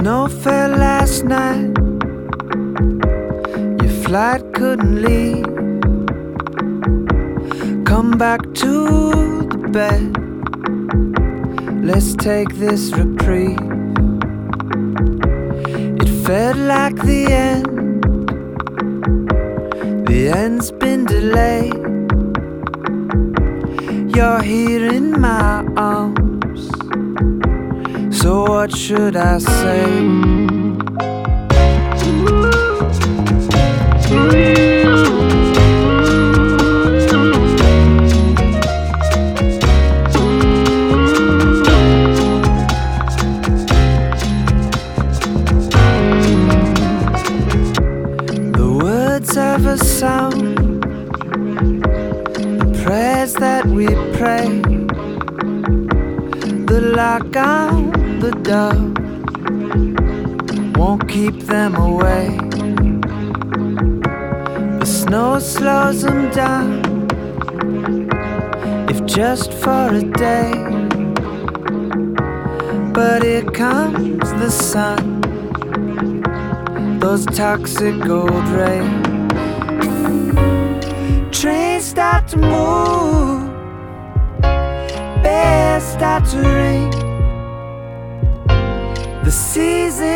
snow fell last night. Your flight couldn't leave. Come back to the bed. Let's take this reprieve. It felt like the end. The end's been delayed. You're here in my arms. So what should I say? The words of a song, the prayers that we pray, the lock on the door won't keep them away. The snow slows them down, if just for a day. But here comes the sun, those toxic gold rays. Trains start to move, bells start to ring. The season